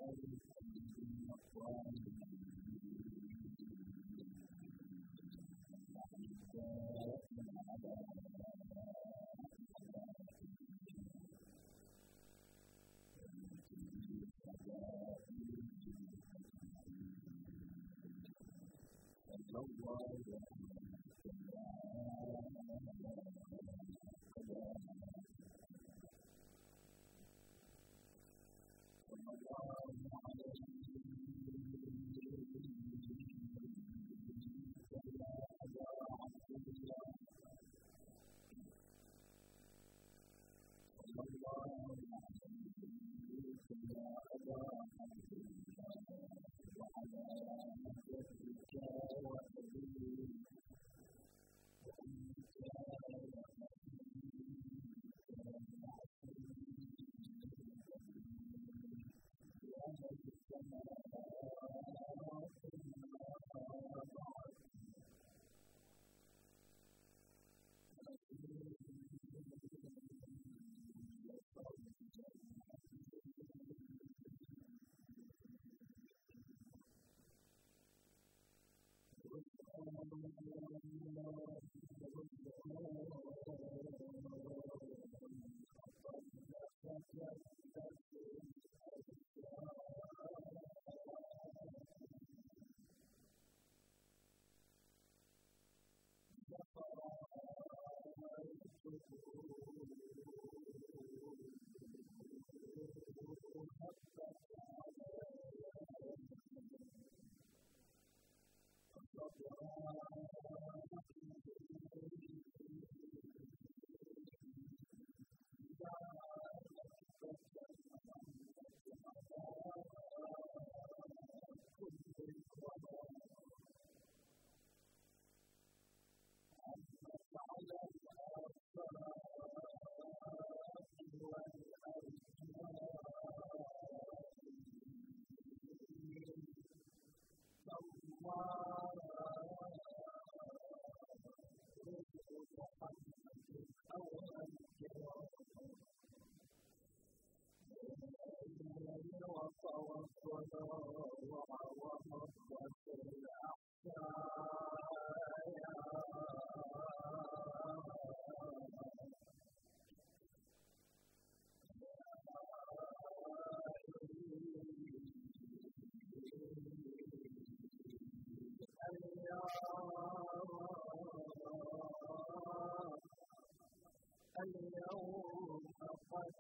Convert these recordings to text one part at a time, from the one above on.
اليوم قد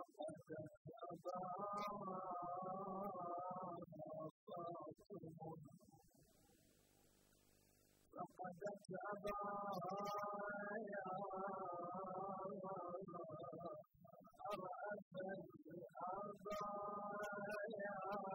سقطت فقدت أبايا أرأت الأبايا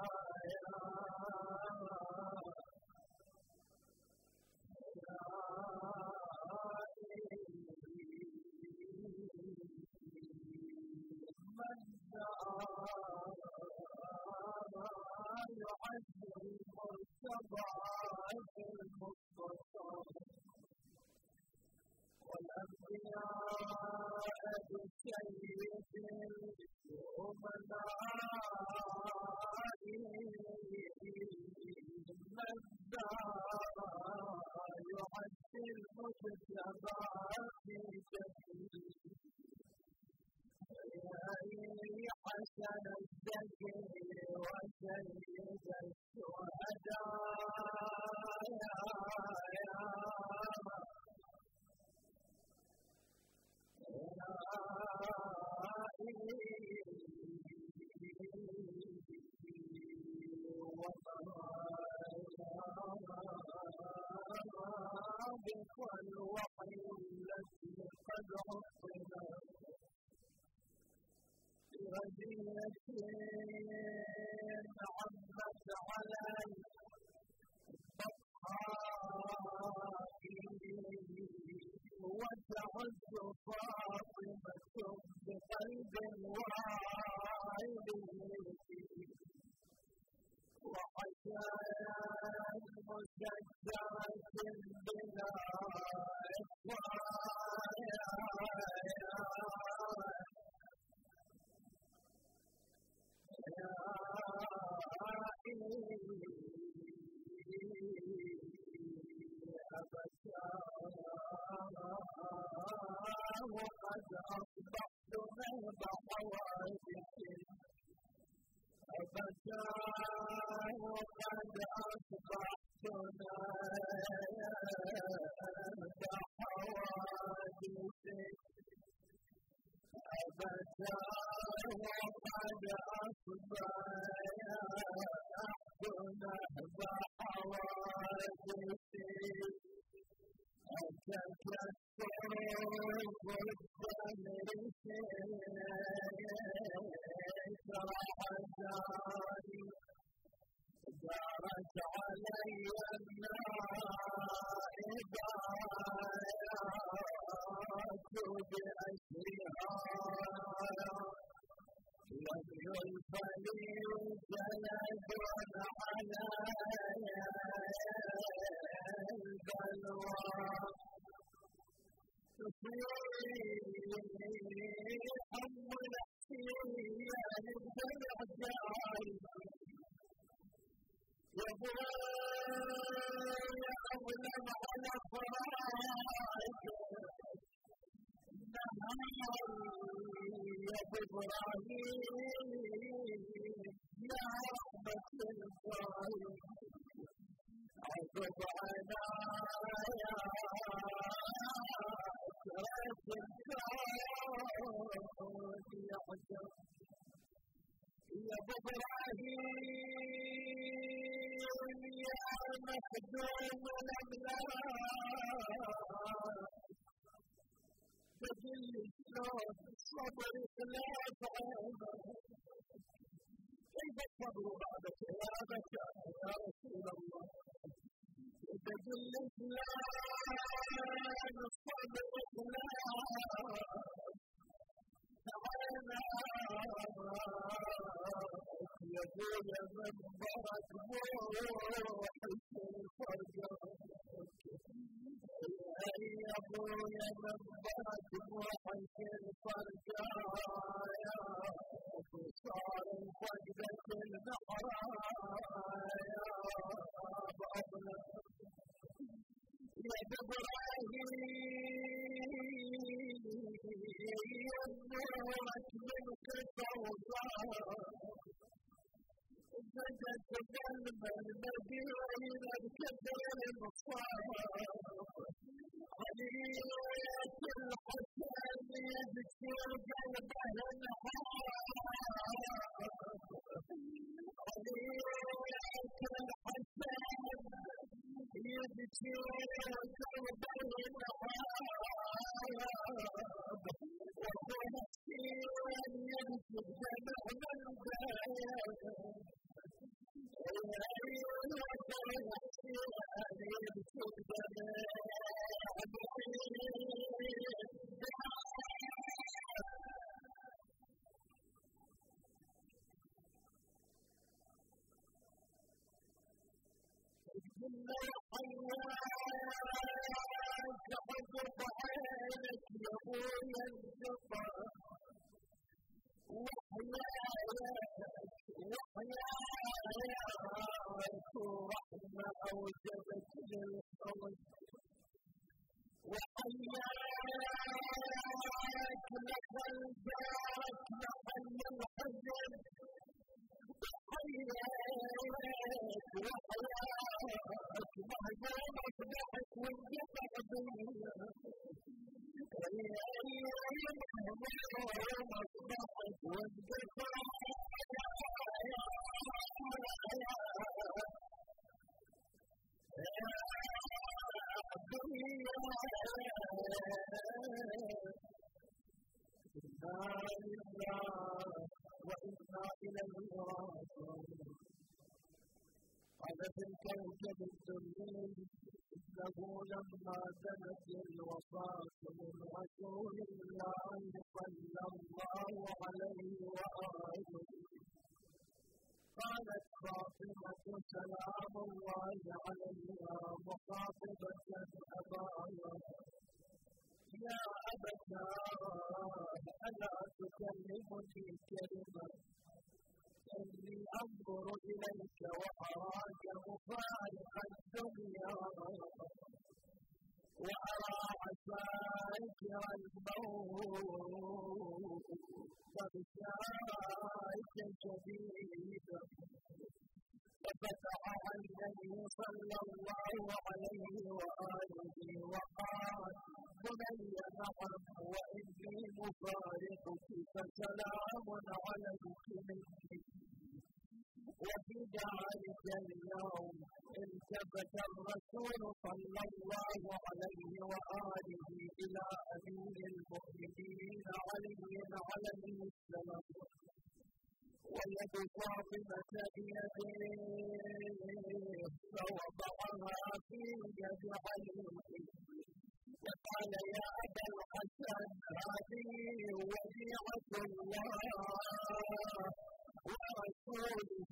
والأنبياء بسيد الأمناء ماذا يعد المجتبى في جسده حسن الزكي وسيد والوحي التي قد عطنا بهدية عمت على البطحاء وتعز فاطمة بقلب واعد وحياة مسجات بلا أصبحتنا كحوادث أبدا وقد أصبحتنا بحوادث أتكسر بالدمر سرعتاني دارت علي النائبات بأسرها لم يلف لي جلد علي البلوى تصيح الحسين بالرجال يبغي أظلم على فراق نهاري يا إبراهيم يا رحمة الخالق عقب عنايا أسرة الكون يعجب يا إبراهيم يا مخدوم الأملاك تدل شلون صبر خلاف كيف الصبر بعدك يا بشر يا رسول الله تدل شلون الصبر خلاف تعالى يقول من برك روحي في الفرقة يا ابويا من برك روحي في الفرقة يا صار الفقدة النحراء يا بأبلة يا إبراهيم يمنعك من قطع زجت قلب المدينة بكدر المصاب عليك الحسن يبكي قلبه النهار عليك الحسن يبكي قلبه النهار وهو مسكين يبكي دمع رحمة أوجبت للخوف وحياك لخل جارك محل الحزن وحياك مهزومك ضحك والجفع دنيا مهزومك ضحك والجفع وإنا إليه راجعون قال في الكوكب الدري إنه لما دنت الوفاة من رسول الله صلى الله عليه وآله قالت فاطمة سلام الله عليها مخاطبة أباها يا أبتاه ألا تكلمني كلمة إني أنظر إليك وأراك مفارقا الدنيا وأرى عساكر الموت فبشاك شديدا ففتح عينيه صلى الله عليه وآله وقال: بني نعم وإني مفارقك فسلام عليك مني. وفي ذلك اليوم التفت الرسول صلى الله عليه وآله إلى أمير المؤمنين علي عليه السلام، ويد فاطمة بيده فوضعها في يد علي وقال: يا أبا الحسن، هذه وديعة الله ورسوله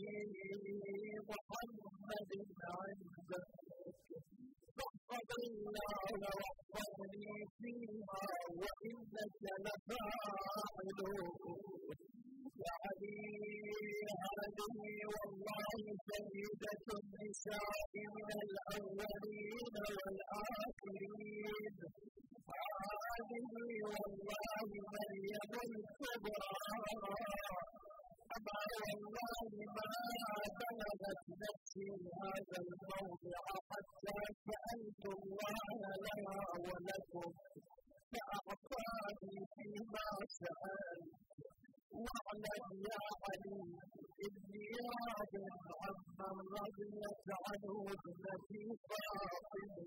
محمد عندك، فاحفظ الله واحفظني فيها وإنك لفاعل. يا علي، هذه والله سيدة النساء من الأولين والآخرين، هذه والله مريم الكبرى، أما والله ما بلغت نفسي هذا الموضع حتى سألت الله لها ولكم فأعطاني فيما سألت. واعلم يا علي إني راض عمن رضيت عنه ابنتي فاطمة،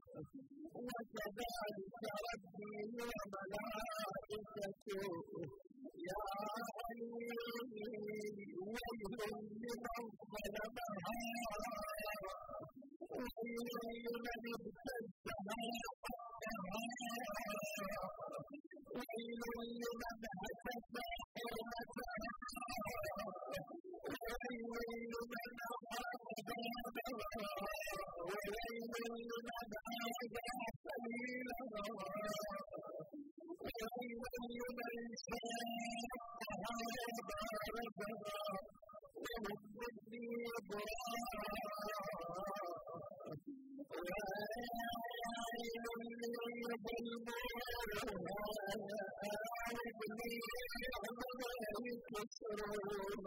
وكذلك ربي وملائكته. يا علي، ويل لمن ظلمها، ويل لمن ابتزها حقها، ويل لمن هتك حرمتها، ويل لمن أخاف بابها، ويل لمن آذى سبيلها، ويل لمن شاقها وبارزها وهم مني براء، ويل للظلمون وابني عمره كسرون.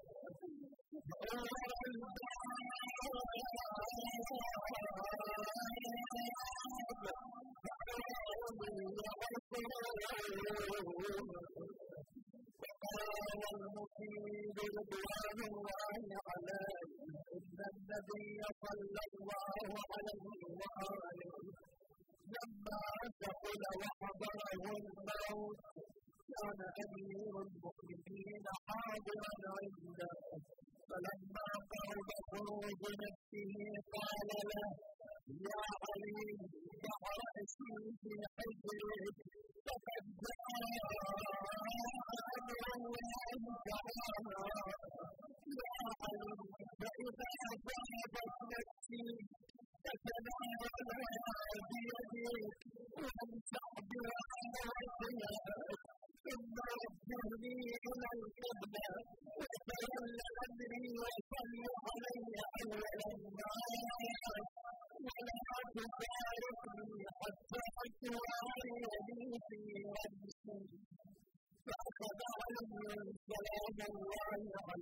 وقال المفيد رضوان الله عليه: إن النبي صلى الله عليه وآله لما ثقل وحضره الموت كان أمير المؤمنين حاضرا عنده، فلما قرب خروج نفسه قال له: يا علي، ضع رأسي في حجرك، فقد جاء أمر الله تعالى. يا علي، فإذا ذهبت نفسي فتناولها بيدك وامسح بها وجهك، ثم وجهني إلى القبلة وتول أمري وصل علي أول الناس، ولا تفارقني حتى تواريني في رمسي. فأخذ علي سلام الله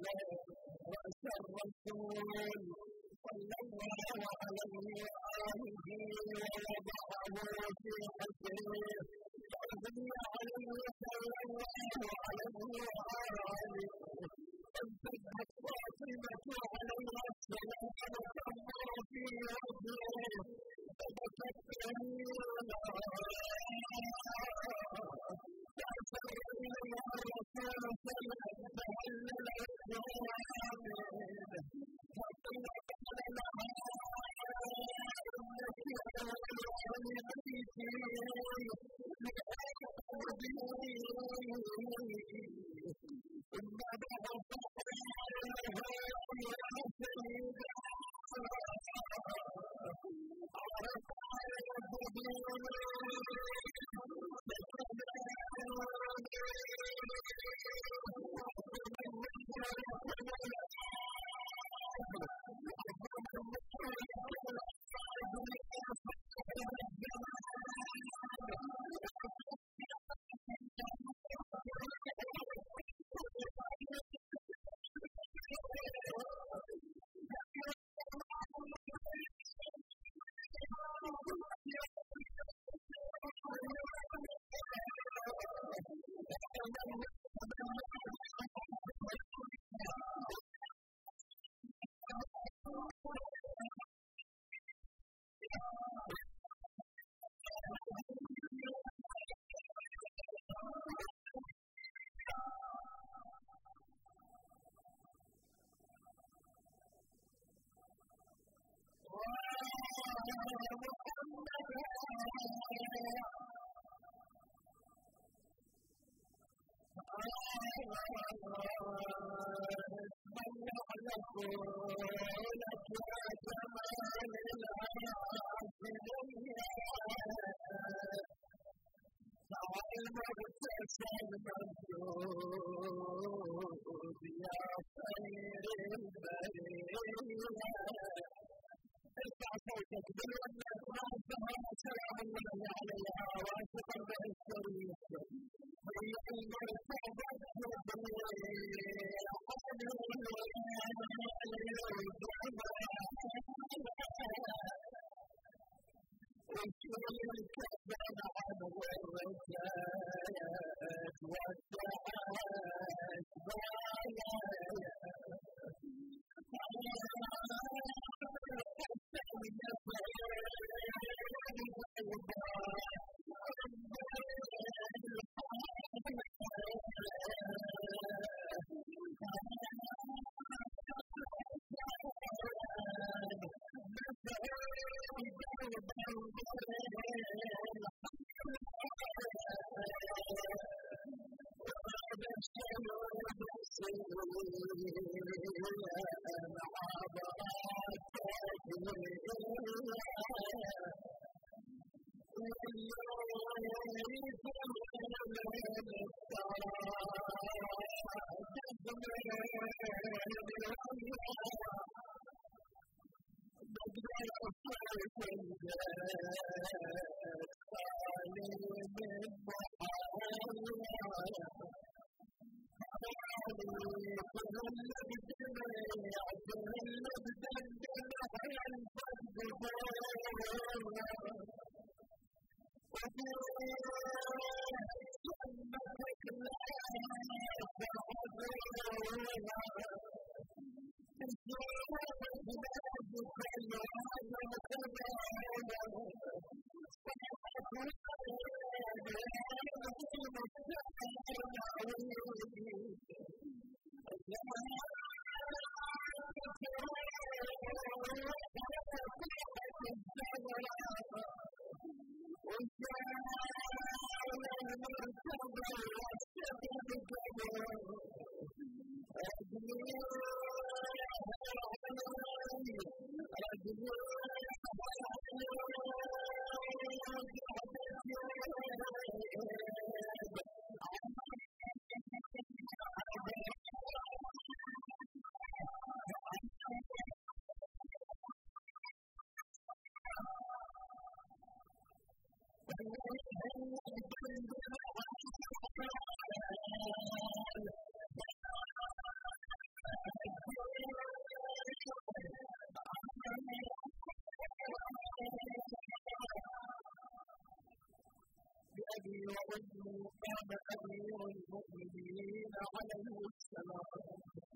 وأمه كان أمير المؤمنين عليه السلام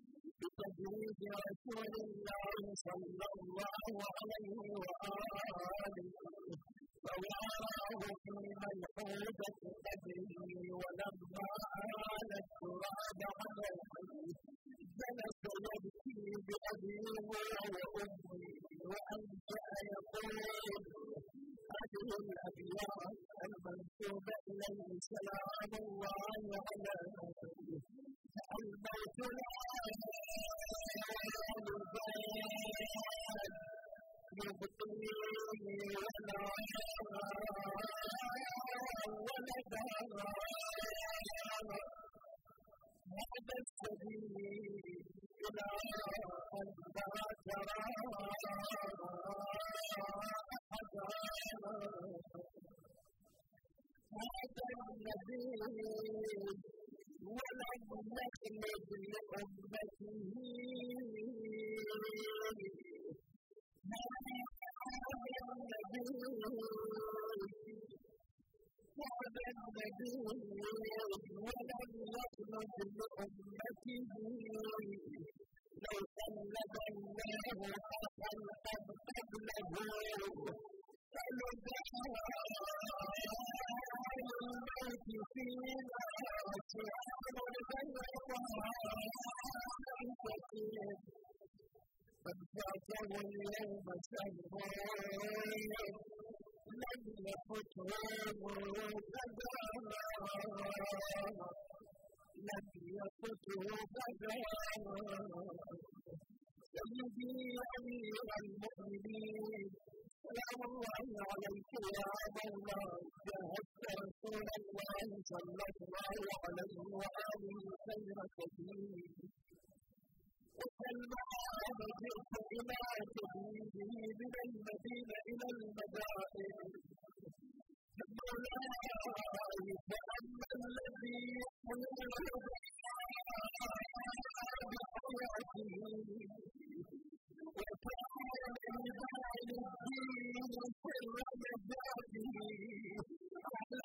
بتدريج رسول الله صلى الله عليه وآله فواه في ملحوظة قدره ولما آل التراب عليه جلس يبكي بأبيه وأمه وأنشأ يقول هذه الأبيات المنسوبة إليه سلام الله على نبيه الموت لا يبقيه ولا ولدا هذا السبيل إلى أن لا ترى هذا النبي ولم نخلد لأمته هذا نبي ولم يخلق لأمته لو قلد الله خلقا قبله فلدعا الموت فينا سبحان الغير فانفعته اليوم سهرا لم يفته غدا لم يفته غدا سيدي أمير المؤمنين سلام الله عليك يا مولاي جاهدت رسول الله صلى الله عليه وآله خير كثير وكالمعاد جئت إلى تبينه من المدينة إلى المدائن مولاي فأما الذي يحيي بحياته وكان لبعض الدين سر نجاته على